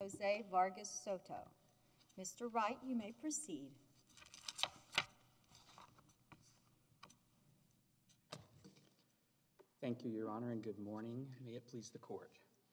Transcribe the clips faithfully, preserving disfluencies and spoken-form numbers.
Jose Vargas Soto. Mister Wright, you may proceed. Thank you, Your Honor, and good morning. May it please the Court.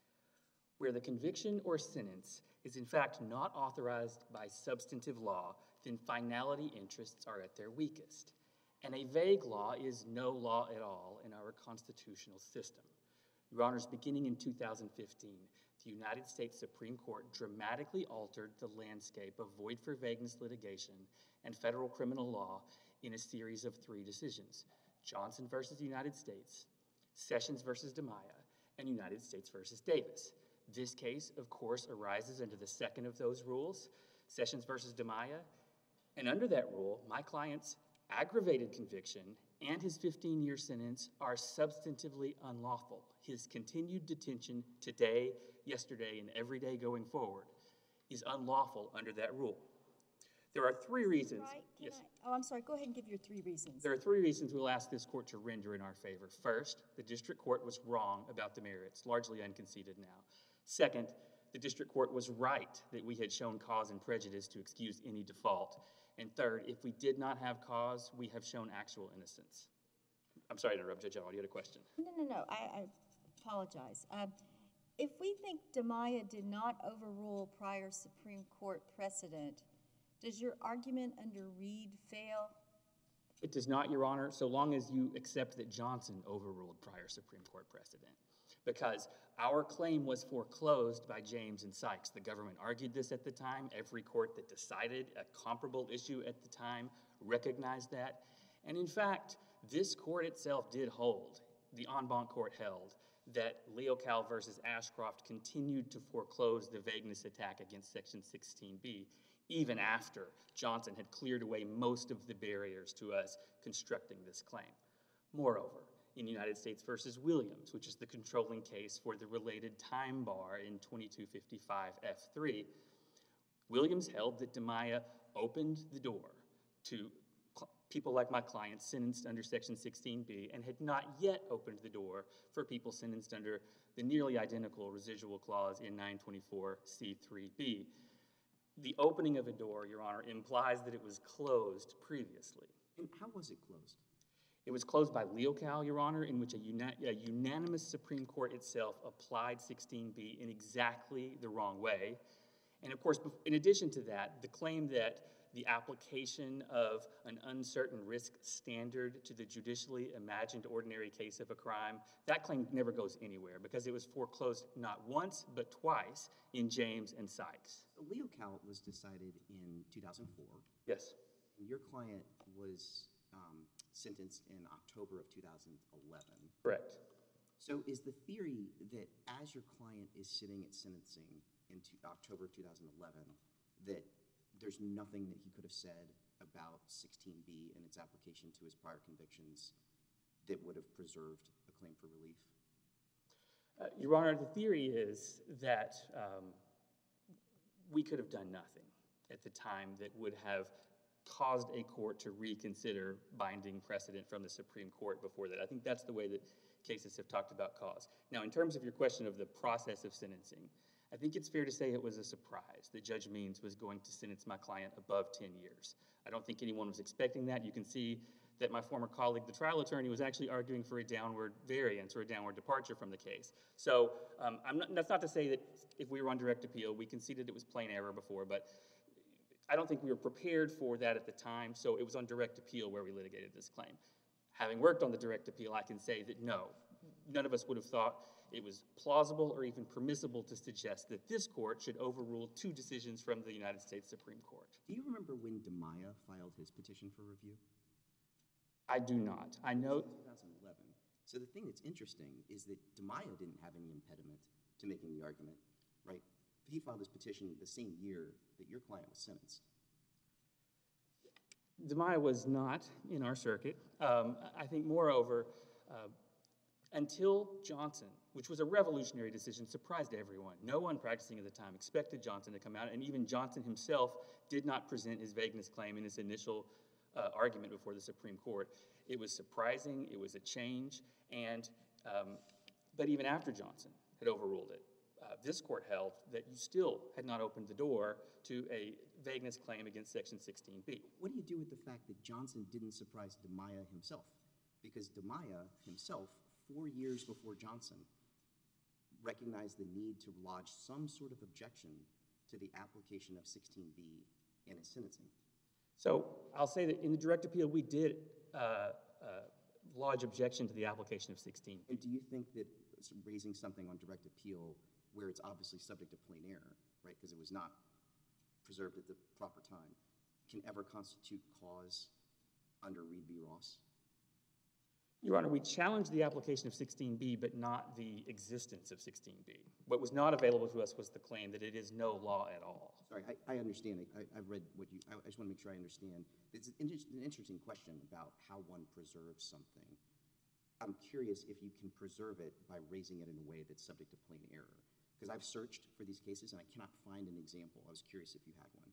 Where the conviction or sentence is in fact not authorized by substantive law, then finality interests are at their weakest. And a vague law is no law at all in our constitutional system. Your Honors, beginning in two thousand fifteen, the United States Supreme Court dramatically altered the landscape of void for vagueness litigation and federal criminal law in a series of three decisions: Johnson versus United States, Sessions versus DiMaia, and United States versus Davis. This case, of course, arises under the second of those rules, Sessions versus DiMaia, and under that rule, my client's aggravated conviction and his fifteen-year sentence are substantively unlawful. His continued detention today, yesterday, and every day going forward is unlawful under that rule. There are three reasons. Right, can yes. I, oh, I'm sorry. Go ahead and give your three reasons. There are three reasons we'll ask this court to render in our favor. First, the district court was wrong about the merits, largely unconceded now. Second, the district court was right that we had shown cause and prejudice to excuse any default. And third, if we did not have cause, we have shown actual innocence. I'm sorry to interrupt, Judge Allen. You had a question. No, no, no. I, I apologize. Um, if we think DiMaia did not overrule prior Supreme Court precedent, does your argument under Reed fail? It does not, Your Honor, so long as you accept that Johnson overruled prior Supreme Court precedent. Because our claim was foreclosed by James and Sykes. The government argued this at the time. Every court that decided a comparable issue at the time recognized that. And in fact, this court itself did hold, the en banc court held, that Leocal versus Ashcroft continued to foreclose the vagueness attack against Section sixteen B, even after Johnson had cleared away most of the barriers to us constructing this claim. Moreover, in United States versus Williams, which is the controlling case for the related time bar in twenty-two fifty-five F three, Williams held that DiMaia opened the door to people like my client sentenced under Section sixteen B and had not yet opened the door for people sentenced under the nearly identical residual clause in nine twenty-four C three B. The opening of a door, Your Honor, implies that it was closed previously. And how was it closed? It was closed by Leocal, Your Honor, in which a, uni a unanimous Supreme Court itself applied sixteen B in exactly the wrong way. And of course, in addition to that, the claim that the application of an uncertain risk standard to the judicially imagined ordinary case of a crime, that claim never goes anywhere because it was foreclosed not once but twice in James and Sykes. So Leocal was decided in two thousand four. Yes. And your client was um, sentenced in October of two thousand eleven. Correct. So is the theory that as your client is sitting at sentencing in two, October of two thousand eleven, that there's nothing that he could have said about sixteen B and its application to his prior convictions that would have preserved a claim for relief? Uh, Your Honor, the theory is that um, we could have done nothing at the time that would have caused a court to reconsider binding precedent from the Supreme Court before that. I think that's the way that cases have talked about cause. Now, in terms of your question of the process of sentencing, I think it's fair to say it was a surprise that Judge Means was going to sentence my client above ten years. I don't think anyone was expecting that. You can see that my former colleague, the trial attorney, was actually arguing for a downward variance or a downward departure from the case. So um, I'm not, that's not to say that if we were on direct appeal, we conceded it was plain error before, but I don't think we were prepared for that at the time, so it was on direct appeal where we litigated this claim. Having worked on the direct appeal, I can say that no, none of us would have thought it was plausible or even permissible to suggest that this court should overrule two decisions from the United States Supreme Court. Do you remember when DiMaia filed his petition for review? I do not. I know... twenty eleven. So the thing that's interesting is that DiMaia didn't have any impediment to making the argument, right? He filed his petition the same year that your client was sentenced. DiMaia was not in our circuit. Um, I think, moreover, uh, until Johnson, which was a revolutionary decision, surprised everyone. No one practicing at the time expected Johnson to come out, and even Johnson himself did not present his vagueness claim in his initial uh, argument before the Supreme Court. It was surprising, it was a change, and um, but even after Johnson had overruled it, uh, uh, this court held that you still had not opened the door to a vagueness claim against Section sixteen B. What do you do with the fact that Johnson didn't surprise DiMaia himself? Because DiMaia himself, four years before Johnson, recognized the need to lodge some sort of objection to the application of sixteen B in his sentencing. So I'll say that in the direct appeal, we did uh, uh, lodge objection to the application of sixteen B. And do you think that raising something on direct appeal where it's obviously subject to plain error, right, because it was not preserved at the proper time, can ever constitute cause under Reed v. Ross? Your Honor, we challenged the application of sixteen B, but not the existence of sixteen B. What was not available to us was the claim that it is no law at all. Sorry, I, I understand. I, I've read what you, I, I just want to make sure I understand. It's an, inter- an interesting question about how one preserves something. I'm curious if you can preserve it by raising it in a way that's subject to plain error. Because I've searched for these cases and I cannot find an example. I was curious if you had one.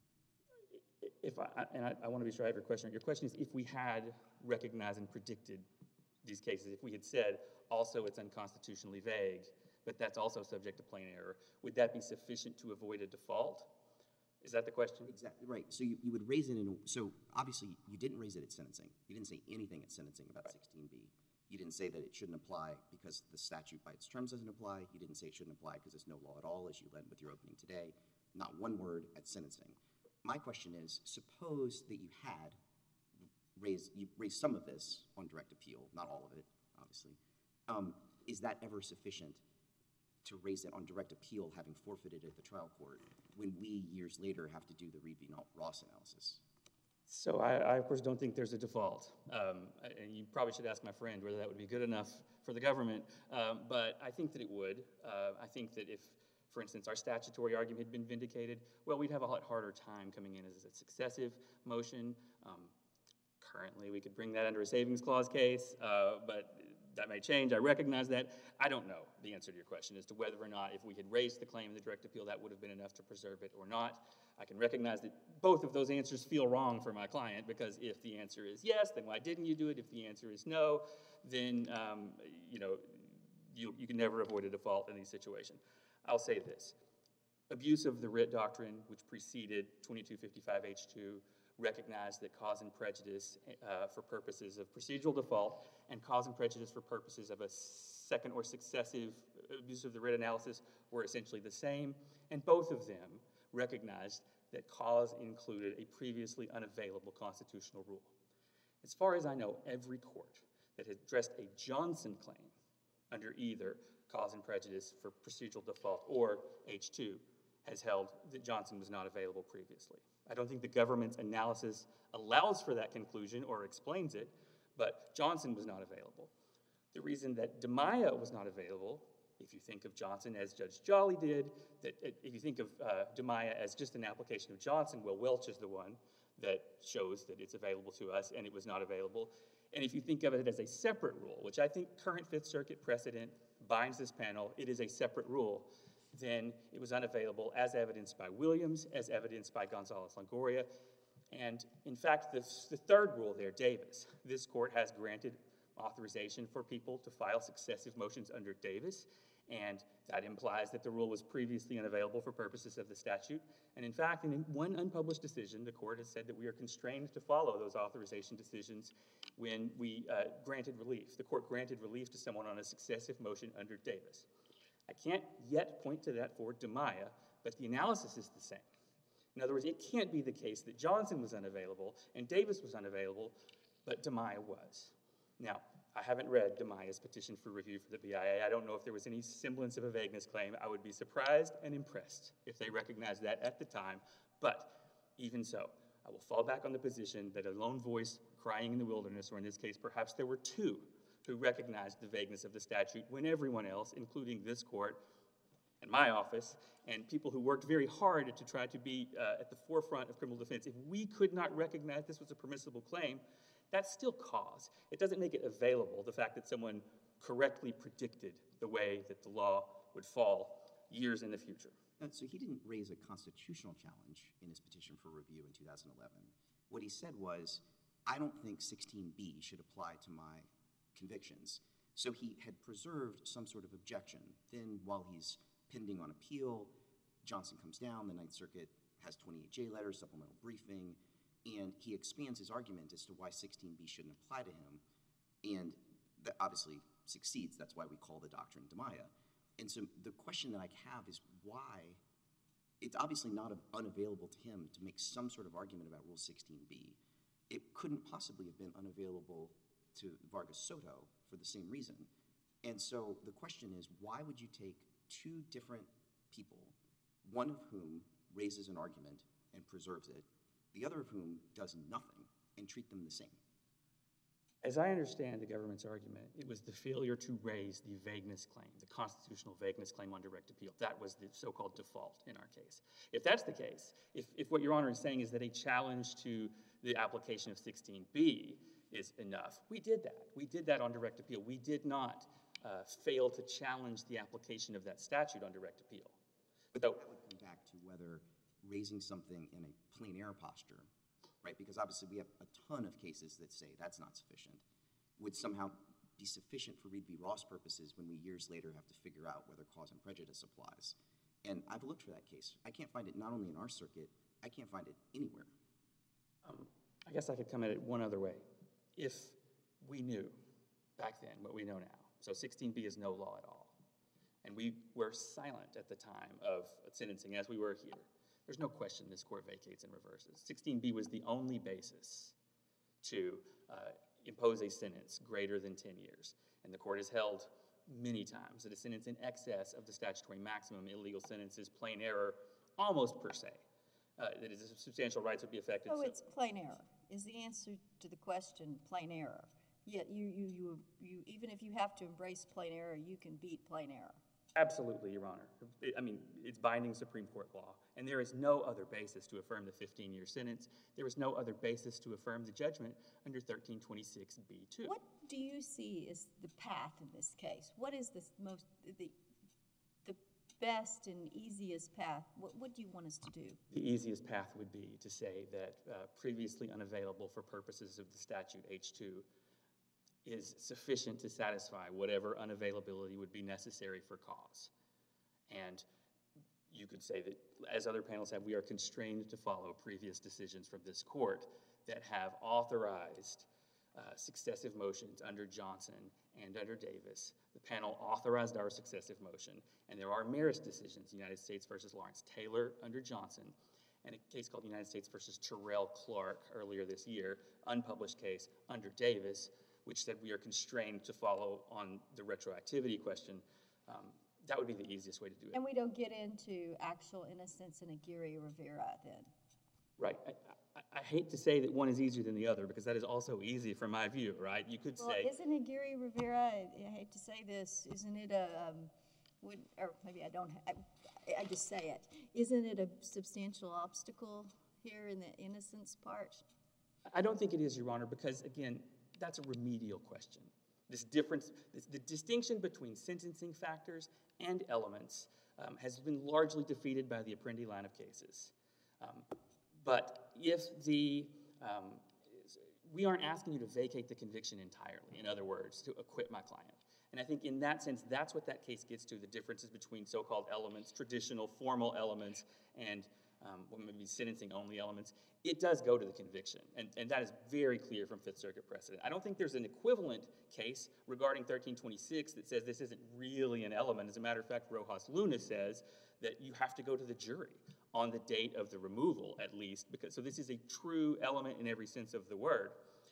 If I, and I, I want to be sure I have your question. Your question is if we had recognized and predicted these cases, if we had said also it's unconstitutionally vague, but that's also subject to plain error, would that be sufficient to avoid a default? Is that the question? Exactly, right. So you, you would raise it in a, so obviously you didn't raise it at sentencing. You didn't say anything at sentencing about Right. sixteen B. You didn't say that it shouldn't apply because the statute by its terms doesn't apply. You didn't say it shouldn't apply because it's no law at all, as you led with your opening today. Not one word at sentencing. My question is, suppose that you had raised, you raised some of this on direct appeal, not all of it, obviously. Um, is that ever sufficient to raise it on direct appeal, having forfeited at the trial court, when we, years later, have to do the Reed v. Ross analysis? So I, I, of course, don't think there's a default. Um, and you probably should ask my friend whether that would be good enough for the government. Um, but I think that it would. Uh, I think that if, for instance, our statutory argument had been vindicated, well, we'd have a lot harder time coming in as a successive motion. Um, currently, we could bring that under a savings clause case, uh, but that may change. I recognize that. I don't know the answer to your question as to whether or not if we had raised the claim in the direct appeal, that would have been enough to preserve it or not. I can recognize that both of those answers feel wrong for my client, because if the answer is yes, then why didn't you do it? If the answer is no, then um, you know you, you can never avoid a default in these situations. I'll say this. Abuse of the writ doctrine, which preceded twenty-two fifty-five H two, recognized that cause and prejudice uh, for purposes of procedural default and cause and prejudice for purposes of a second or successive abuse of the writ analysis were essentially the same, and both of them recognized that cause included a previously unavailable constitutional rule. As far as I know, every court that has addressed a Johnson claim under either cause and prejudice for procedural default or H two has held that Johnson was not available previously. I don't think the government's analysis allows for that conclusion or explains it, but Johnson was not available. The reason that DiMaia was not available, if you think of Johnson as Judge Jolly did, that if you think of uh, DiMaia as just an application of Johnson, well, Welch is the one that shows that it's available to us and it was not available. And if you think of it as a separate rule, which I think current Fifth Circuit precedent binds this panel, it is a separate rule, then it was unavailable as evidenced by Williams, as evidenced by Gonzalez-Longoria. And in fact, the, the third rule there, Davis, this court has granted authorization for people to file successive motions under Davis, and that implies that the rule was previously unavailable for purposes of the statute. And in fact, in one unpublished decision, the court has said that we are constrained to follow those authorization decisions when we uh, granted relief. The court granted relief to someone on a successive motion under Davis. I can't yet point to that for DiMaia, but the analysis is the same. In other words, it can't be the case that Johnson was unavailable and Davis was unavailable, but DiMaia was. Now, I haven't read DiMaia's petition for review for the B I A. I don't know if there was any semblance of a vagueness claim. I would be surprised and impressed if they recognized that at the time, but even so, I will fall back on the position that a lone voice crying in the wilderness, or in this case, perhaps there were two, who recognized the vagueness of the statute when everyone else, including this court and my office, and people who worked very hard to try to be uh, at the forefront of criminal defense, if we could not recognize this was a permissible claim, that's still cause. It doesn't make it available, the fact that someone correctly predicted the way that the law would fall years in the future. Uh, so he didn't raise a constitutional challenge in his petition for review in two thousand eleven. What he said was, I don't think sixteen B should apply to my convictions. So he had preserved some sort of objection. Then while he's pending on appeal. Johnson comes down, the Ninth Circuit has twenty-eight J letters, supplemental briefing, and he expands his argument as to why sixteen B shouldn't apply to him, and that obviously succeeds. That's why we call the doctrine DiMaia. And so the question that I have is why it's obviously not unavailable to him to make some sort of argument about Rule sixteen B. It couldn't possibly have been unavailable to Vargas Soto for the same reason. And so the question is, why would you take two different people, one of whom raises an argument and preserves it, the other of whom does nothing, and treat them the same? As I understand the government's argument, it was the failure to raise the vagueness claim, the constitutional vagueness claim on direct appeal. That was the so-called default in our case. If that's the case, if, if what Your Honor is saying is that a challenge to the application of sixteen B is enough, we did that. We did that on direct appeal. We did not uh, fail to challenge the application of that statute on direct appeal. But so, that would come back to whether raising something in a plain error posture, right? Because obviously we have a ton of cases that say that's not sufficient, would somehow be sufficient for Reed v. Ross purposes when we years later have to figure out whether cause and prejudice applies. And I've looked for that case. I can't find it not only in our circuit, I can't find it anywhere. Um, I guess I could come at it one other way. If we knew back then what we know now, so sixteen B is no law at all, and we were silent at the time of sentencing as we were here, there's no question this court vacates and reverses. sixteen B was the only basis to uh, impose a sentence greater than ten years. And the court has held many times that a sentence in excess of the statutory maximum illegal sentence is plain error almost per se. Uh, that is, substantial rights would be affected. So so it's plain error is the answer to the question, plain error. Yet you, you, you, you, even if you have to embrace plain error, you can beat plain error. Absolutely, Your Honor. I mean, it's binding Supreme Court law, and there is no other basis to affirm the fifteen-year sentence. There is no other basis to affirm the judgment under thirteen twenty-six B two. What do you see as the path in this case? What is the most, the, the best and easiest path? What, what do you want us to do? The easiest path would be to say that uh, previously unavailable for purposes of the statute H two is sufficient to satisfy whatever unavailability would be necessary for cause. And you could say that, as other panels have, we are constrained to follow previous decisions from this court that have authorized uh, successive motions under Johnson and under Davis. The panel authorized our successive motion, and there are merits decisions, United States versus Lawrence Taylor under Johnson, and a case called United States versus Terrell Clark earlier this year, unpublished case under Davis, which said we are constrained to follow on the retroactivity question. Um, that would be the easiest way to do it. And we don't get into actual innocence in Aguirre Rivera then. Right. I, I, I hate to say that one is easier than the other because that is also easy from my view, right? You could Well, say... isn't Aguirre Rivera, I, I hate to say this, isn't it a, um, would, or maybe I don't, I, I just say it, isn't it a substantial obstacle here in the innocence part? I don't think it is, Your Honor, because, again, that's a remedial question. This difference, this, the distinction between sentencing factors and elements um, has been largely defeated by the Apprendi line of cases. Um, but if the, um, we aren't asking you to vacate the conviction entirely, in other words, to acquit my client. And I think in that sense, that's what that case gets to, the differences between so-called elements, traditional formal elements, and um, what maybe sentencing-only elements. It does go to the conviction, and, and that is very clear from Fifth Circuit precedent. I don't think there's an equivalent case regarding thirteen twenty-six that says this isn't really an element. As a matter of fact, Rojas Luna says that you have to go to the jury on the date of the removal, at least, because so this is a true element in every sense of the word.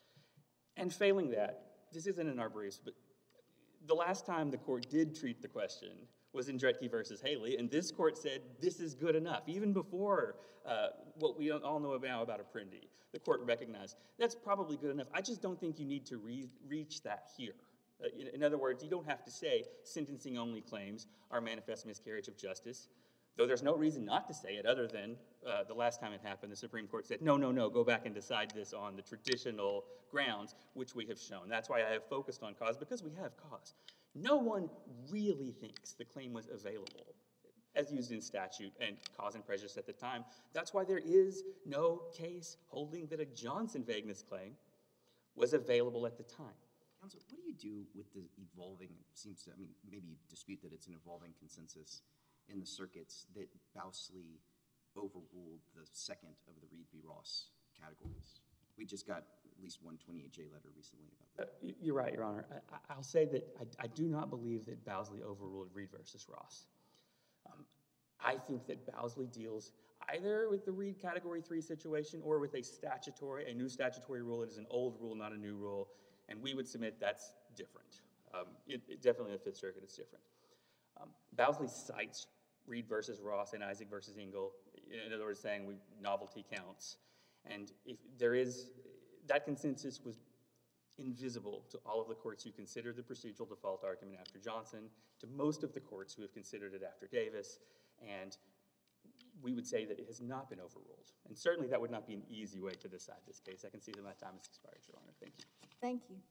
And failing that, this isn't in our briefs, but the last time the court did treat the question was in Dretke versus Haley, and this court said this is good enough. Even before uh, what we all know now about Apprendi, the court recognized that's probably good enough. I just don't think you need to re reach that here. Uh, in, in other words, you don't have to say sentencing-only claims are manifest miscarriage of justice, though there's no reason not to say it other than uh, the last time it happened, the Supreme Court said, no, no, no, go back and decide this on the traditional grounds, which we have shown. That's why I have focused on cause, because we have cause. No one really thinks the claim was available, as used in statute and cause and prejudice at the time. That's why there is no case holding that a Johnson vagueness claim was available at the time. Counsel, what do you do with the evolving, seems to, I mean, maybe you dispute that it's an evolving consensus in the circuits that Bousley overruled the second of the Reed v. Ross categories. We just got at least one twenty-eight J letter recently about that. Uh, y- You're right, Your Honor. I, I- I'll say that I, I do not believe that Bousley overruled Reed versus Ross. Um, I think that Bousley deals either with the Reed Category three situation or with a statutory, a new statutory rule. It is an old rule, not a new rule, and we would submit that's different. Um, it, it definitely in the Fifth Circuit, it's different. Um, Bousley cites Reed versus Ross and Isaac versus Engel, in other words, saying we, novelty counts. And if there is, that consensus was invisible to all of the courts who considered the procedural default argument after Johnson, to most of the courts who have considered it after Davis, and we would say that it has not been overruled. And certainly that would not be an easy way to decide this case. I can see that my time has expired, Your Honor. Thank you. Thank you.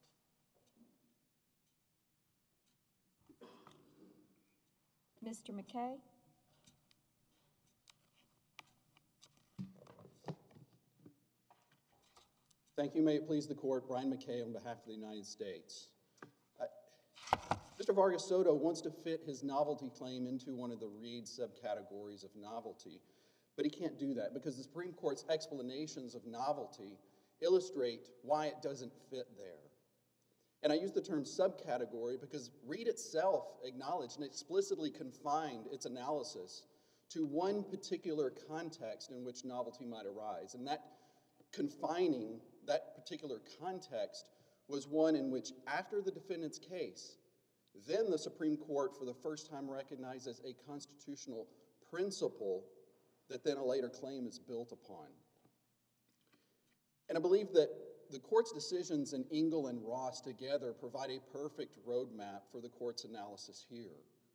Mister McKay? Thank you. May it please the court. Brian McKay on behalf of the United States. Uh, Mister Vargas Soto wants to fit his novelty claim into one of the Reed subcategories of novelty, but he can't do that because the Supreme Court's explanations of novelty illustrate why it doesn't fit there. And I use the term subcategory because Reed itself acknowledged and explicitly confined its analysis to one particular context in which novelty might arise. And that confining that particular context was one in which, after the defendant's case, then the Supreme Court for the first time recognizes a constitutional principle that then a later claim is built upon. And I believe that the court's decisions in Engel and Ross together provide a perfect roadmap for the court's analysis here.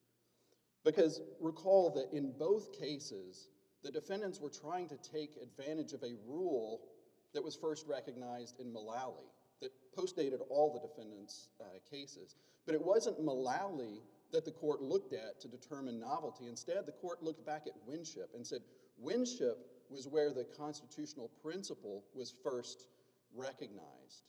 Because recall that in both cases, the defendants were trying to take advantage of a rule that was first recognized in Mullally, that postdated all the defendants' uh, cases. But it wasn't Mullally that the court looked at to determine novelty. Instead, the court looked back at Winship and said Winship was where the constitutional principle was first recognized.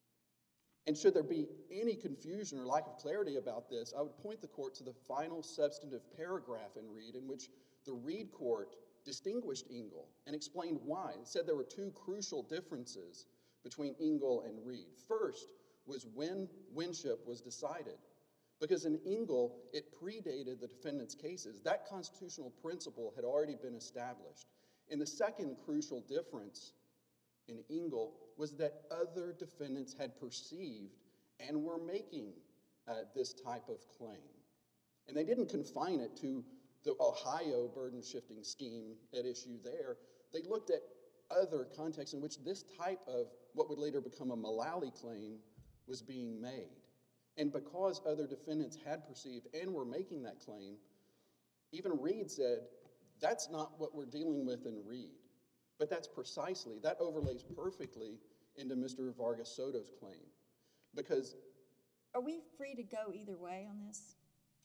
And should there be any confusion or lack of clarity about this, I would point the court to the final substantive paragraph in Reed in which the Reed court distinguished Engel and explained why. It said there were two crucial differences between Engel and Reed. First was when Winship was decided. Because in Engel, it predated the defendant's cases. That constitutional principle had already been established. And the second crucial difference in Engel was that other defendants had perceived and were making uh, this type of claim. And they didn't confine it to the Ohio burden-shifting scheme at issue there. They looked at other contexts in which this type of what would later become a Mullally claim was being made. And because other defendants had perceived and were making that claim, even Reed said, that's not what we're dealing with in Reed. But that's precisely, that overlays perfectly into Mister Vargas Soto's claim. Because Are we free to go either way on this?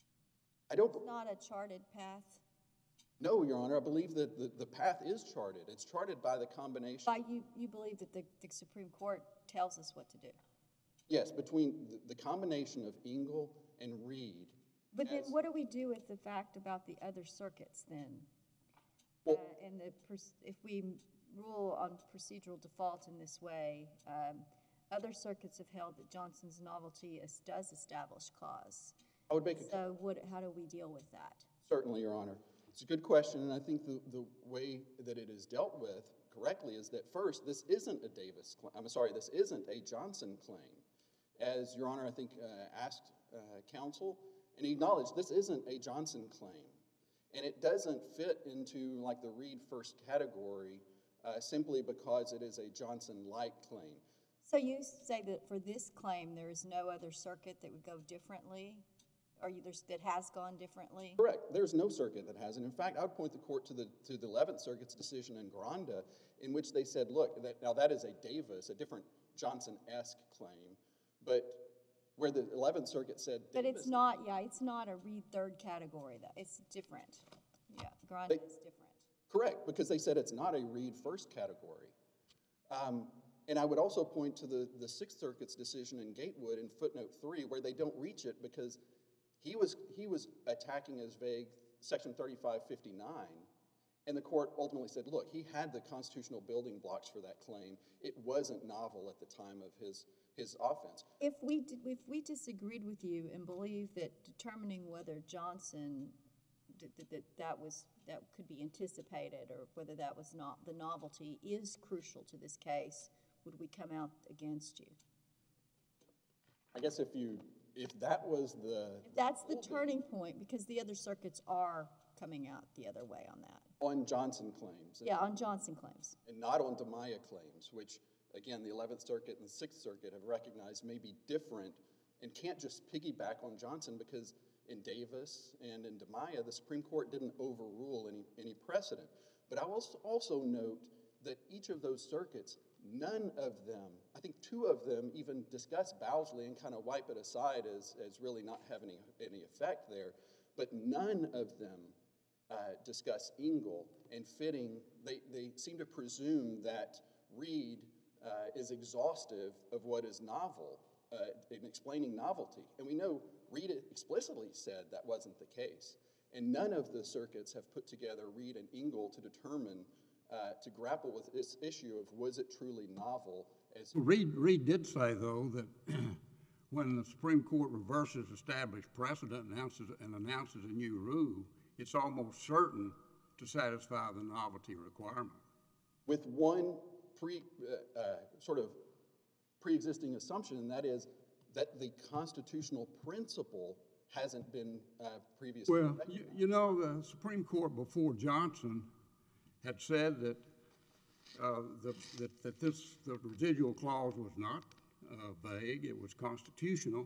I don't, It's not a charted path? no, Your Honor, I believe that the, the path is charted. It's charted by the combination. By you, you believe that the, the Supreme Court tells us what to do? Yes, between the, the combination of Engel and Reed. But then As- what do we do with the fact about the other circuits then? Well- Uh, and the, pers- if we rule on procedural default in this way, um, other circuits have held that Johnson's novelty is, does establish cause. I would make a So what, how do we deal with that? Certainly, Your Honor. It's a good question, and I think the, the way that it is dealt with correctly is that first, this isn't a Davis claim. I'm sorry, this isn't a Johnson claim. As Your Honor, I think, uh, asked uh, counsel, and he acknowledged this isn't a Johnson claim. And it doesn't fit into like the Reed first category uh, simply because it is a Johnson-like claim. So you say that for this claim, there is no other circuit that would go differently? Or you, there's, that has gone differently? Correct. There's no circuit that hasn't. In fact, I would point the court to the to the eleventh Circuit's decision in Granda, in which they said, look, that, now that is a Davis, a different Johnson-esque claim, but where the eleventh Circuit said But Davis, it's not, yeah, it's not a Reed third category, though. It's different. Yeah, Granda They- is different. correct, because they said it's not a Reed first category. Um, and I would also point to the, the Sixth Circuit's decision in Gatewood in footnote three, where they don't reach it because he was he was attacking as vague Section thirty-five fifty-nine, and the court ultimately said, look, he had the constitutional building blocks for that claim. It wasn't novel at the time of his, his offense. If we, d- if we disagreed with you and believe that determining whether Johnson, d- d- that that was, that could be anticipated, or whether that was not, the novelty is crucial to this case, would we come out against you? I guess if you, if that was the, If that's the turning point, because the other circuits are coming out the other way on that. on Johnson claims. Yeah, on Johnson claims. And not on DiMaia claims, which, again, the eleventh Circuit and the sixth Circuit have recognized may be different and can't just piggyback on Johnson, because in Davis and in DiMaia, the Supreme Court didn't overrule any, any precedent. But I will also note that each of those circuits, none of them, I think two of them even discuss Bowsley and kind of wipe it aside as, as really not having any, any effect there, but none of them Uh, discuss Engel and fitting. They, they seem to presume that Reed uh, is exhaustive of what is novel uh, in explaining novelty. And we know Reed explicitly said that wasn't the case. And none of the circuits have put together Reed and Engel to determine, uh, to grapple with this issue of was it truly novel. As Reed, Reed did say, though, that when the Supreme Court reverses established precedent and announces, and announces a new rule, it's almost certain to satisfy the novelty requirement. with one pre, uh, uh, sort of pre-existing assumption, and that is that the constitutional principle hasn't been uh, previously Well, recognized. you, you know, the Supreme Court before Johnson had said that uh, the, that, that this the residual clause was not uh, vague; it was constitutional.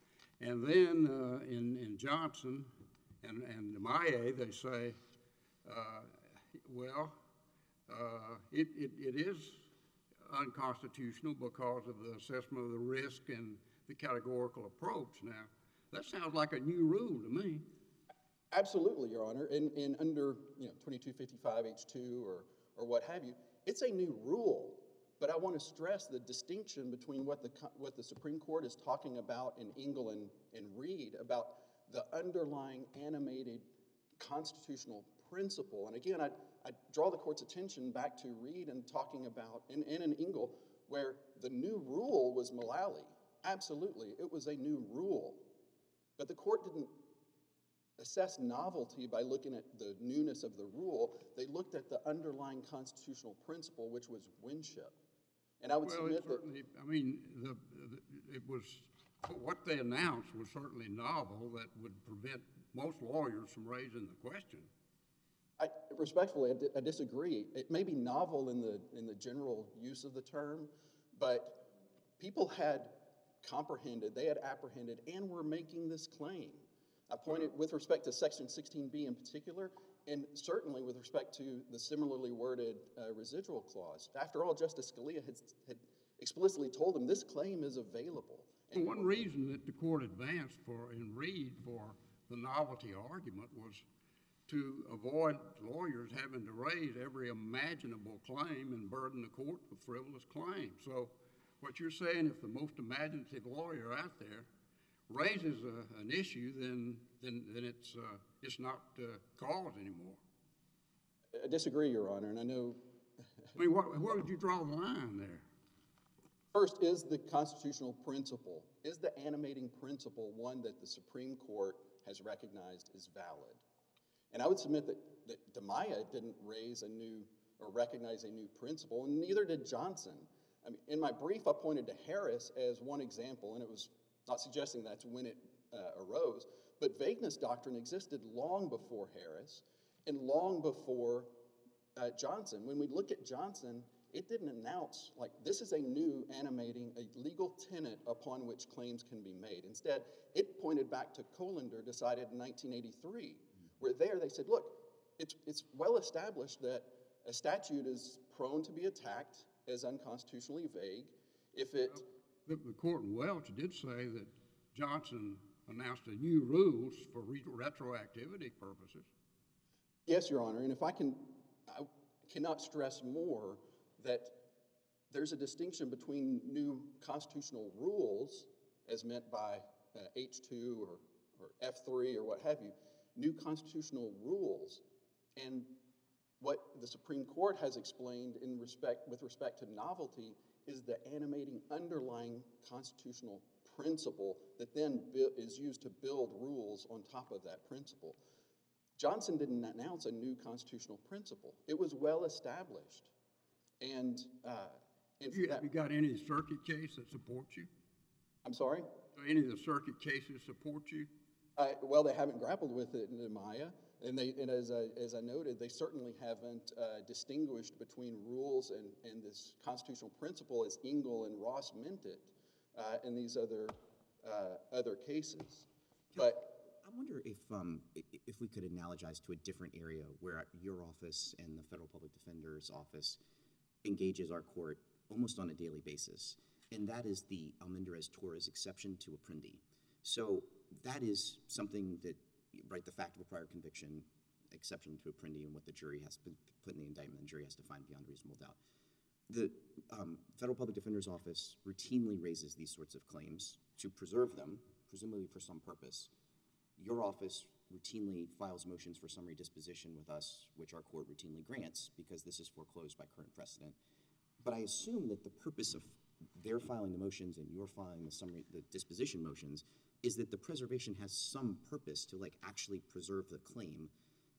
And then uh, in in Johnson and and DiMaia, they say, uh, well, uh, it, it it is unconstitutional because of the assessment of the risk and the categorical approach. Now, that sounds like a new rule to me. Absolutely, Your Honor. And, and under you know twenty-two fifty-five H two or or what have you, it's a new rule. But I want to stress the distinction between what the co- what the Supreme Court is talking about in Engel and, and Reed about the underlying animated constitutional principle. And again, I, I draw the court's attention back to Reed and talking about, and, and in Engel, where the new rule was Mullally. Absolutely, it was a new rule. But the court didn't assess novelty by looking at the newness of the rule. They looked at the underlying constitutional principle, which was Winship. And I would Well, submit it that certainly, I mean, the, the, it was, what they announced was certainly novel that would prevent most lawyers from raising the question. I, respectfully, I, di- I disagree. It may be novel in the in the general use of the term, but people had comprehended, they had apprehended, and were making this claim. I pointed with respect to Section sixteen B in particular, and certainly with respect to the similarly worded uh, residual clause. After all, Justice Scalia had, had explicitly told them this claim is available. And one reason that the court advanced for, in Reed, for the novelty argument was to avoid lawyers having to raise every imaginable claim and burden the court with frivolous claims. So what you're saying, if the most imaginative lawyer out there raises a, an issue, then then, then it's, uh, it's not uh, cause anymore. I disagree, Your Honor, and I know. I mean, what, where would you draw the line there? First, is the constitutional principle, is the animating principle one that the Supreme Court has recognized is valid? And I would submit that, that DiMaia didn't raise a new or recognize a new principle, and neither did Johnson. I mean, in my brief, I pointed to Harris as one example, and it was not suggesting that's when it uh, arose, but vagueness doctrine existed long before Harris and long before uh, Johnson. When we look at Johnson, it didn't announce, like, this is a new animating, a legal tenet upon which claims can be made. Instead, it pointed back to Colander, decided in nineteen eighty-three, where there they said, look, it's, it's well established that a statute is prone to be attacked as unconstitutionally vague if it... The, the court in Welch did say that Johnson announced a new rules for re- retroactivity purposes. Yes, Your Honor, and if I can, I cannot stress more that there's a distinction between new constitutional rules, as meant by uh, H two or, or F three or what have you, new constitutional rules. And what the Supreme Court has explained in respect, with respect to novelty is the animating underlying constitutional principle that then is used to build rules on top of that principle. Johnson didn't announce a new constitutional principle. It was well established. And, uh, and You, that, have you got any circuit case that supports you? I'm sorry? Do any of the circuit cases support you? Uh, well, they haven't grappled with it in Maya, and they, and as I, as I noted, they certainly haven't uh, distinguished between rules and, and this constitutional principle as Engel and Ross meant it uh, in these other uh, other cases. But I wonder if um, i- if we could analogize to a different area where your office and the Federal Public Defender's office engages our court almost on a daily basis, and that is the Almendarez-Torres exception to Apprendi. So that is something that, right, the fact of a prior conviction, exception to Apprendi, and what the jury has to put in the indictment, the jury has to find beyond reasonable doubt. The um, Federal Public Defender's Office routinely raises these sorts of claims to preserve them, presumably for some purpose. Your office routinely files motions for summary disposition with us, which our court routinely grants because this is foreclosed by current precedent. But I assume that the purpose of their filing the motions and your filing the summary, the disposition motions, is that the preservation has some purpose to like actually preserve the claim.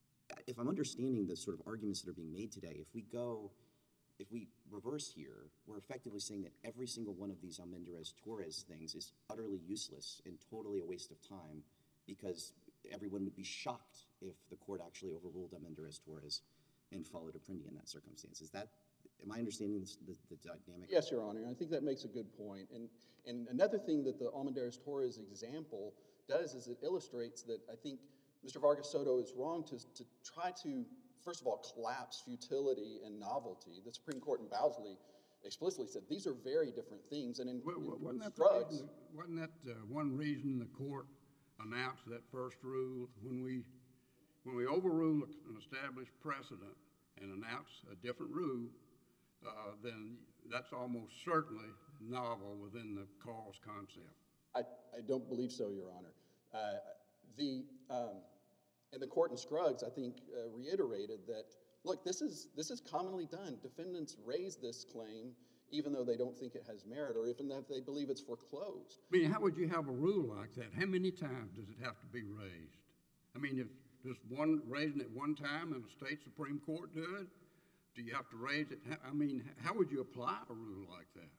If I'm understanding the sort of arguments that are being made today, if we go, if we reverse here, we're effectively saying that every single one of these Almendarez-Torres things is utterly useless and totally a waste of time because everyone would be shocked if the court actually overruled Almendarez-Torres and followed Apprendi in that circumstance. Is that, am I understanding this, the, the dynamic? yes, Your Honor, I think that makes a good point. And, and another thing that the Almendarez-Torres example does is it illustrates that I think Mister Vargas Soto is wrong to, to try to, first of all, collapse futility and novelty. The Supreme Court in Bowsley explicitly said these are very different things. And in, Wa- wa- in Wasn't that, the drugs, reason- wasn't that uh, one reason the court announced that first rule? When we, when we overrule an established precedent and announce a different rule, uh, then that's almost certainly novel within the cause concept. I, I don't believe so, Your Honor. Uh, the, um, and the court in Scruggs, I think, uh, reiterated that, look, this is, this is commonly done. Defendants raise this claim even though they don't think it has merit or even if they believe it's foreclosed. I mean, how would you have a rule like that? How many times does it have to be raised? I mean, if just one, raising it one time and the state Supreme Court do it, do you have to raise it? I mean, how would you apply a rule like that?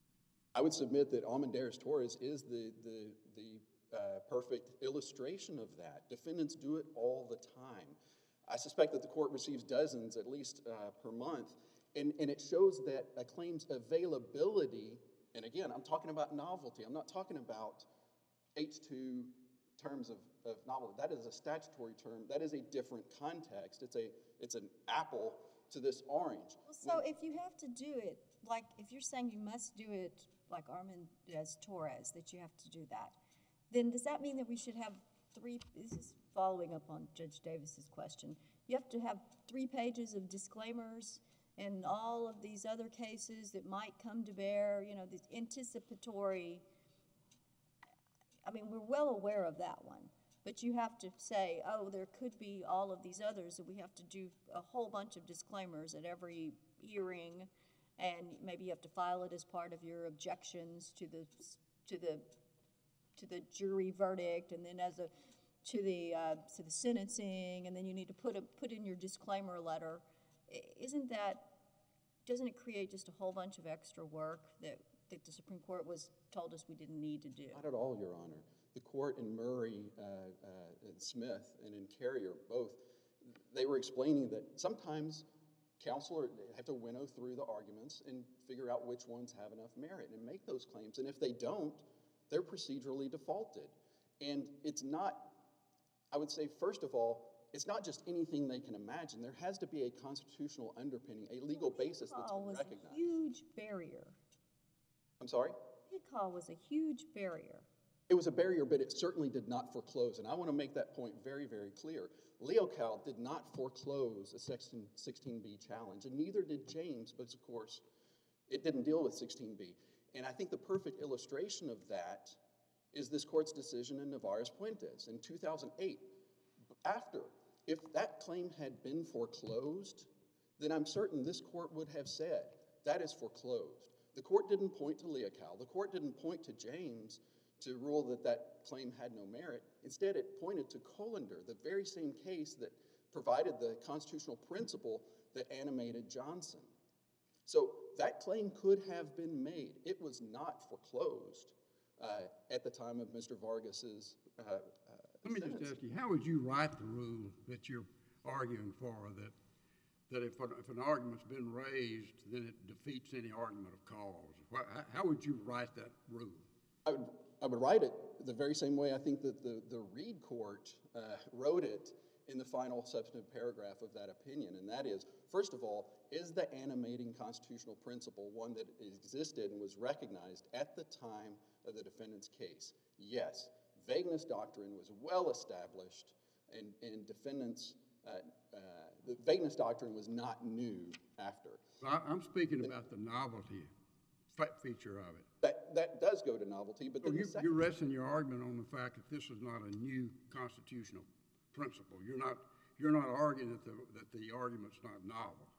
I would submit that Almendarez-Torres is the, the, the uh, perfect illustration of that. Defendants do it all the time. I suspect that the court receives dozens, at least uh, per month, and, and it shows that a claim's availability, and again, I'm talking about novelty. I'm not talking about H two terms of, of novelty. That is a statutory term. That is a different context. It's, a, it's an apple to this orange. Well, so if you have to do it, like, if you're saying you must do it like Almendarez-Torres, that you have to do that, then does that mean that we should have three, this is following up on Judge Davis's question, you have to have three pages of disclaimers and all of these other cases that might come to bear, you know, this anticipatory, I mean, we're well aware of that one. But you have to say, oh, there could be all of these others, and we have to do a whole bunch of disclaimers at every hearing, and maybe you have to file it as part of your objections to the to the to the jury verdict, and then as a to the uh, to the sentencing, and then you need to put a put in your disclaimer letter. I- Isn't that, doesn't it create just a whole bunch of extra work that that the Supreme Court was told us we didn't need to do? Not at all, Your Honor. The court in Murray uh, uh, and Smith and in Carrier, both, they were explaining that sometimes counsel are, they have to winnow through the arguments and figure out which ones have enough merit and make those claims. And if they don't, they're procedurally defaulted. And it's not, I would say, first of all, it's not just anything they can imagine. There has to be a constitutional underpinning, a legal basis that's Recall been was a recognized. huge barrier. I'm sorry? Recall was a huge barrier. It was a barrier, but it certainly did not foreclose. And I want to make that point very, very clear. Leocal did not foreclose a Section sixteen B challenge, and neither did James, but of course, it didn't deal with sixteen B. And I think the perfect illustration of that is this court's decision in Navarez-Puentes in two thousand eight. after. If that claim had been foreclosed, then I'm certain this court would have said, that is foreclosed. The court didn't point to Leocal. The court didn't point to James to rule that that claim had no merit. Instead, it pointed to Colander, the very same case that provided the constitutional principle that animated Johnson. So that claim could have been made. It was not foreclosed uh, at the time of Mister Vargas's uh, uh, Let me just ask you, how would you write the rule that you're arguing for, that that if an, if an argument's been raised, then it defeats any argument of cause? Wha- How, how would you write that rule? I would, I would write it the very same way I think that the, the Reed court uh, wrote it in the final substantive paragraph of that opinion, and that is, first of all, is the animating constitutional principle one that existed and was recognized at the time of the defendant's case? Yes. Vagueness doctrine was well established, and, and defendants, uh, uh, the vagueness doctrine was not new after. I, I'm speaking about the novelty fe- feature of it. That, that does go to novelty, but So then you, the second... you're resting your argument on the fact that this is not a new constitutional principle. You're not, you're not arguing that the, that the argument's not novel.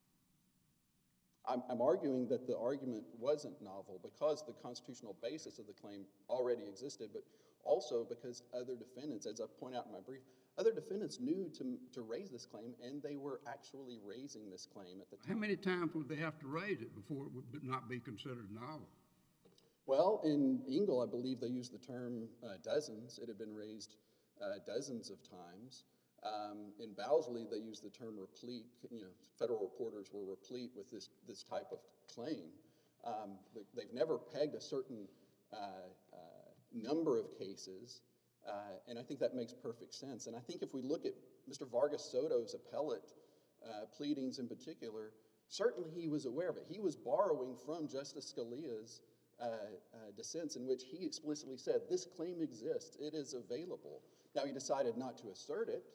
I'm, I'm arguing that the argument wasn't novel because the constitutional basis of the claim already existed, but also because other defendants, as I point out in my brief, other defendants knew to, to raise this claim, and they were actually raising this claim at the time. How many times would they have to raise it before it would not be considered novel? Well, in Engle, I believe they used the term uh, dozens. It had been raised uh, dozens of times. Um, in Bowsley, they used the term replete. You know, federal reporters were replete with this, this type of claim. Um, they've never pegged a certain uh, uh, number of cases, uh, and I think that makes perfect sense. And I think if we look at Mister Vargas Soto's appellate uh, pleadings in particular, certainly he was aware of it. He was borrowing from Justice Scalia's uh, uh, dissents in which he explicitly said, this claim exists, it is available. Now, he decided not to assert it,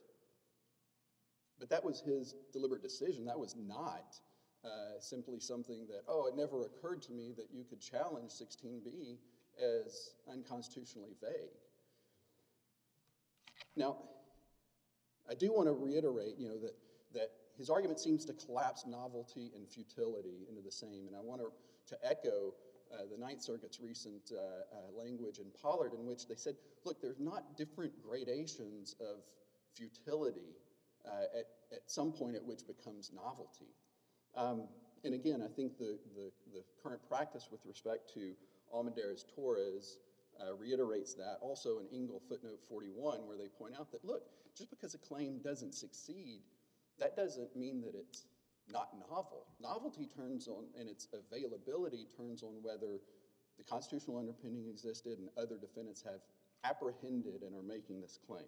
but that was his deliberate decision. That was not uh, simply something that, oh, it never occurred to me that you could challenge sixteen B as unconstitutionally vague. Now, I do want to reiterate, you know, that, that his argument seems to collapse novelty and futility into the same, and I want to, to echo uh, the Ninth Circuit's recent uh, uh, language in Pollard in which they said, look, there's not different gradations of futility uh, at, at some point at which becomes novelty. Um, and again, I think the, the, the current practice with respect to Almendarez-Torres uh, reiterates that. Also in Engle footnote forty-one, where they point out that, look, just because a claim doesn't succeed, that doesn't mean that it's not novel. Novelty turns on, and its availability turns on whether the constitutional underpinning existed and other defendants have apprehended and are making this claim.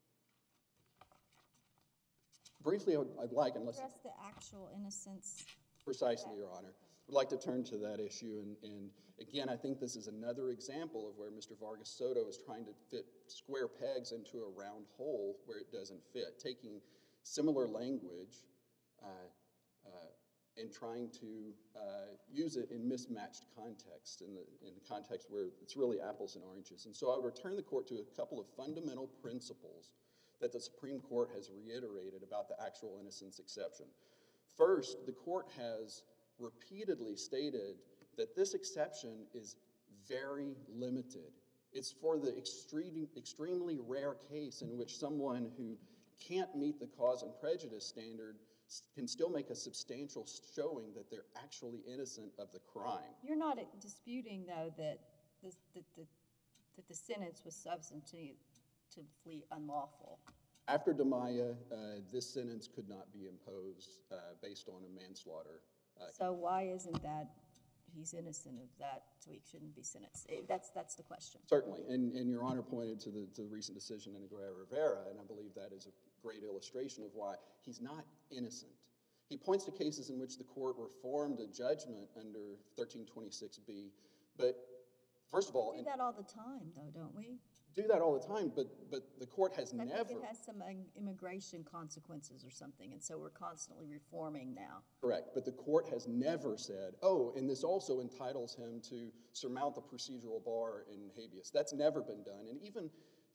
Briefly, I would, I'd like, unless... Address the actual innocence. Precisely, Your Honor. I'd like to turn to that issue, and, and again, I think this is another example of where Mister Vargas Soto is trying to fit square pegs into a round hole where it doesn't fit, taking similar language uh, uh, and trying to uh, use it in mismatched context, in the, in the context where it's really apples and oranges. And so I would return the court to a couple of fundamental principles that the Supreme Court has reiterated about the actual innocence exception. First, the court has repeatedly stated that this exception is very limited. It's for the extreme, extremely rare case in which someone who can't meet the cause and prejudice standard can still make a substantial showing that they're actually innocent of the crime. You're not disputing, though, that the, that the, that the sentence was substantively unlawful. After DiMaia, uh, this sentence could not be imposed uh, based on a manslaughter. Uh, So why isn't that, he's innocent of that, so he shouldn't be sentenced? Eh, That's, that's the question. Certainly, and, and Your Honor pointed to the, to the recent decision in Aguirre-Rivera, and I believe that is a great illustration of why he's not innocent. He points to cases in which the court reformed a judgment under thirteen twenty-six B, but first of all... We do that all the time, though, don't we? Do that all the time, but, but the court has I never... think it has some um, immigration consequences or something, and so we're constantly reforming now. Correct, but the court has never said, oh, and this also entitles him to surmount the procedural bar in habeas. That's never been done, and even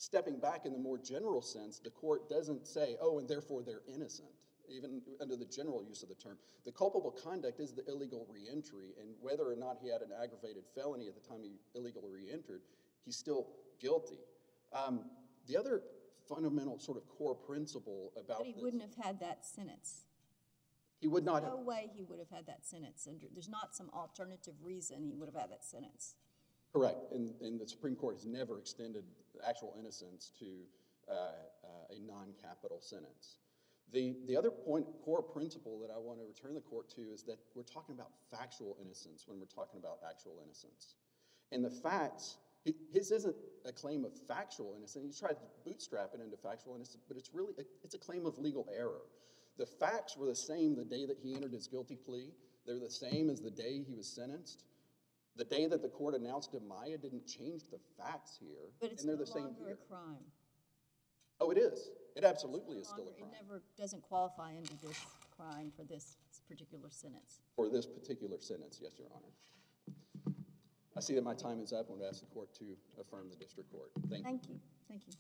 stepping back in the more general sense, the court doesn't say, oh, and therefore they're innocent, even under the general use of the term. The culpable conduct is the illegal reentry, and whether or not he had an aggravated felony at the time he illegally reentered, he's still guilty. Um, the other fundamental sort of core principle about But he this, wouldn't have had that sentence. he would not No have, way he would have had that sentence. And there's not some alternative reason he would have had that sentence. correct, and, and the Supreme Court has never extended actual innocence to uh, uh, a non-capital sentence. The, the other point, core principle that I want to return the court to is that we're talking about factual innocence when we're talking about actual innocence. And the facts, his isn't a claim of factual innocence. He's tried to bootstrap it into factual innocence, but it's really, it's a claim of legal error. The facts were the same the day that he entered his guilty plea. They're the same as the day he was sentenced. The day that the court announced Amaya didn't change the facts here, But it's and they're no the same longer here. a crime. Oh, it is. It absolutely is No still a longer- crime It never, doesn't qualify under this crime for this particular sentence. for this particular sentence, yes, Your Honor. I see that my time is up. I want to ask the court to affirm the district court. Thank you. Thank you, thank you.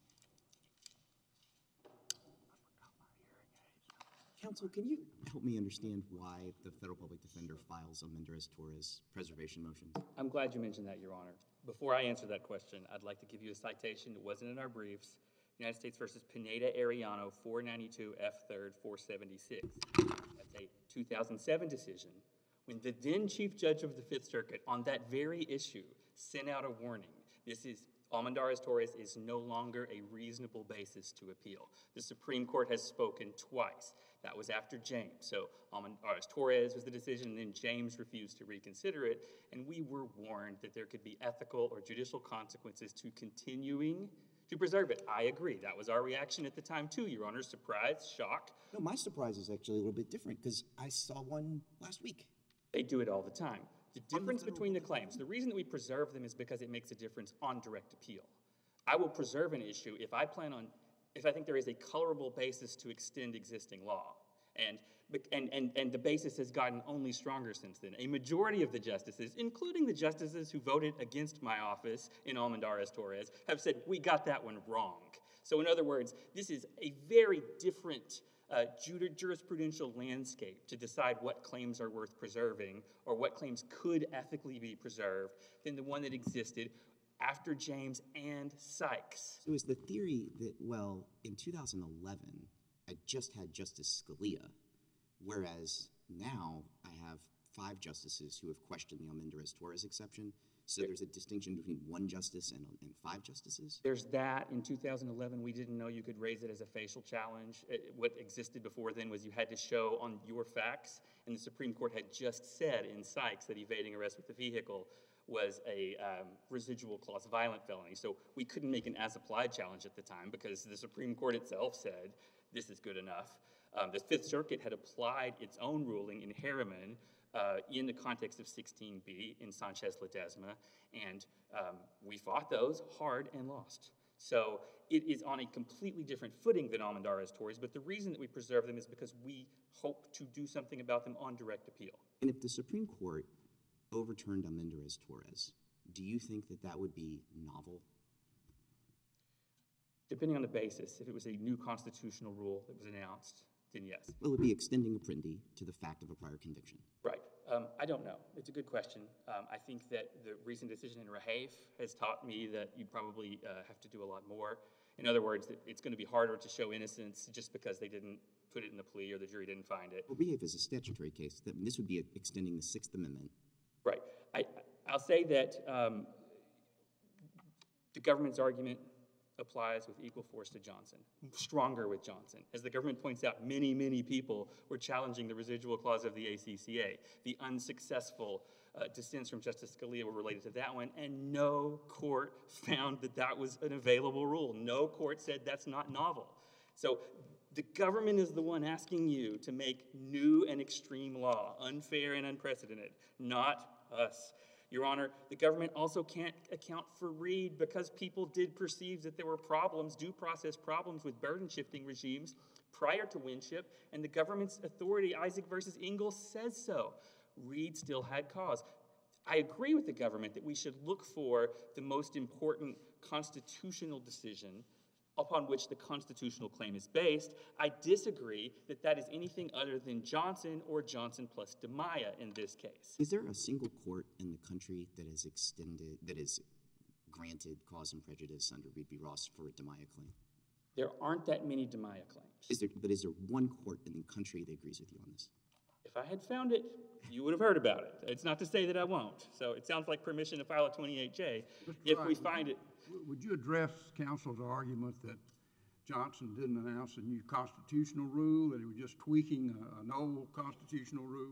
Counsel, can you help me understand why the federal public defender files a Mendez-Torres preservation motion? I'm glad you mentioned that, Your Honor. Before I answer that question, I'd like to give you a citation. It wasn't in our briefs. United States versus Pineda-Arellano, four ninety-two F third four seventy-six. That's a two thousand seven decision when the then Chief Judge of the Fifth Circuit on that very issue sent out a warning. This is, Almendarez-Torres is no longer a reasonable basis to appeal. The Supreme Court has spoken twice. That was after James. So Almendarez-Torres was the decision, and then James refused to reconsider it, and we were warned that there could be ethical or judicial consequences to continuing to preserve it. I agree. That was our reaction at the time, too, Your Honor. Surprise, shock. No, my surprise is actually a little bit different because I saw one last week. They do it all the time. The the difference federal between the claims, the reason that we preserve them is because it makes a difference on direct appeal. I will preserve an issue if I plan on, if I think there is a colorable basis to extend existing law. And, and, and, and the basis has gotten only stronger since then. A majority of the justices, including the justices who voted against my office in Almendarez-Torres, have said, we got that one wrong. So in other words, this is a very different uh, jurisprudential landscape to decide what claims are worth preserving or what claims could ethically be preserved than the one that existed after James and Sykes. So is the theory that, well, in two thousand eleven, I just had Justice Scalia, whereas now I have five justices who have questioned the Almendarez-Torres exception, so there's a distinction between one justice and, and five justices? There's that. In two thousand eleven, we didn't know you could raise it as a facial challenge. It, what existed before then was you had to show on your facts, and the Supreme Court had just said in Sykes that evading arrest with a vehicle was a um, residual clause violent felony. So we couldn't make an as-applied challenge at the time because the Supreme Court itself said this is good enough. Um, the Fifth Circuit had applied its own ruling in Harriman uh, in the context of sixteen B in Sanchez-Ledesma, and um, we fought those hard and lost. So it is on a completely different footing than Almendarez-Torres, but the reason that we preserve them is because we hope to do something about them on direct appeal. And if the Supreme Court overturned Almendarez-Torres, do you think that that would be novel? Depending on the basis, if it was a new constitutional rule that was announced, then yes. Well, it would be extending Apprendi to the fact of a prior conviction. Right. Um, I don't know. It's a good question. Um, I think that the recent decision in Rahafe has taught me that you probably uh, have to do a lot more. In other words, that it's going to be harder to show innocence just because they didn't put it in the plea or the jury didn't find it. Well, Rahafe is a statutory case. That, this would be extending the Sixth Amendment. Right. I, I'll say that um, the government's argument applies with equal force to Johnson, stronger with Johnson. As the government points out, many, many people were challenging the residual clause of the A C C A. The unsuccessful uh, dissents from Justice Scalia were related to that one, and no court found that that was an available rule. No court said that's not novel. So the government is the one asking you to make new and extreme law, unfair and unprecedented, not us. Your Honor, the government also can't account for Reed because people did perceive that there were problems, due process problems with burden-shifting regimes prior to Winship, and the government's authority, Isaac versus Ingalls, says so. Reed still had cause. I agree with the government that we should look for the most important constitutional decision upon which the constitutional claim is based. I disagree that that is anything other than Johnson or Johnson plus DiMaia in this case. Is there a single court in the country that has extended, that has granted cause and prejudice under Reed v. Ross for a DiMaia claim? There aren't that many DiMaia claims. Is there, but is there one court in the country that agrees with you on this? If I had found it, you would have heard about it. It's not to say that I won't. So it sounds like permission to file a twenty-eight J. If we find it, Would you address counsel's argument that Johnson didn't announce a new constitutional rule, that he was just tweaking a- an old constitutional rule?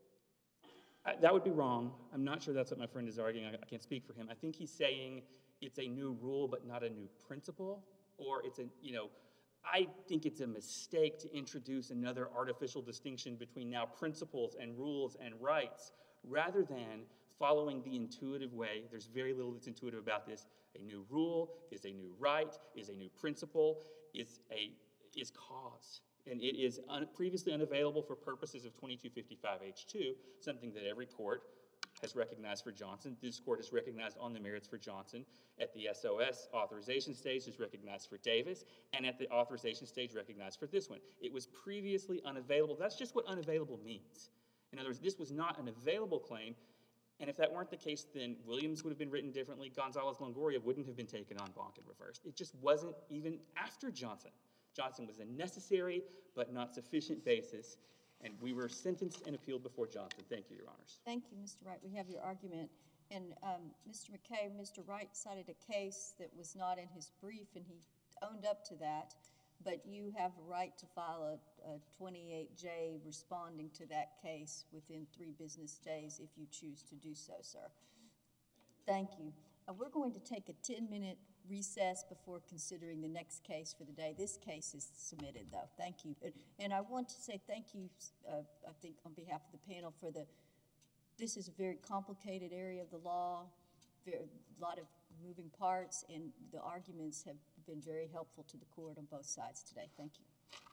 I- that would be wrong. I'm not sure that's what my friend is arguing. I, I can't speak for him. I think he's saying it's a new rule but not a new principle, or it's a, you know, I think it's a mistake to introduce another artificial distinction between now principles and rules and rights, rather than following the intuitive way. There's very little that's intuitive about this. A new rule is a new right, is a new principle, is a is cause. And it is un, previously unavailable for purposes of twenty-two fifty-five H two, something that every court has recognized for Johnson. This court has recognized on the merits for Johnson. At the S O S authorization stage, is recognized for Davis, and at the authorization stage, recognized for this one. It was previously unavailable. That's just what unavailable means. In other words, this was not an available claim, and if that weren't the case, then Williams would have been written differently. Gonzalez-Longoria wouldn't have been taken on bonk and reversed. It just wasn't even after Johnson. Johnson was a necessary but not sufficient basis, and we were sentenced and appealed before Johnson. Thank you, Your Honors. Thank you, Mister Wright. We have your argument. And um, Mister McKay, Mister Wright cited a case that was not in his brief, and he owned up to that. But you have a right to file a, a twenty-eight J responding to that case within three business days if you choose to do so, sir. Thank you. Uh, we're going to take a ten-minute recess before considering the next case for the day. This case is submitted, though. Thank you. And, and I want to say thank you, uh, I think, on behalf of the panel for the, this is a very complicated area of the law, very, a lot of moving parts, and the arguments have been very helpful to the court on both sides today. Thank you.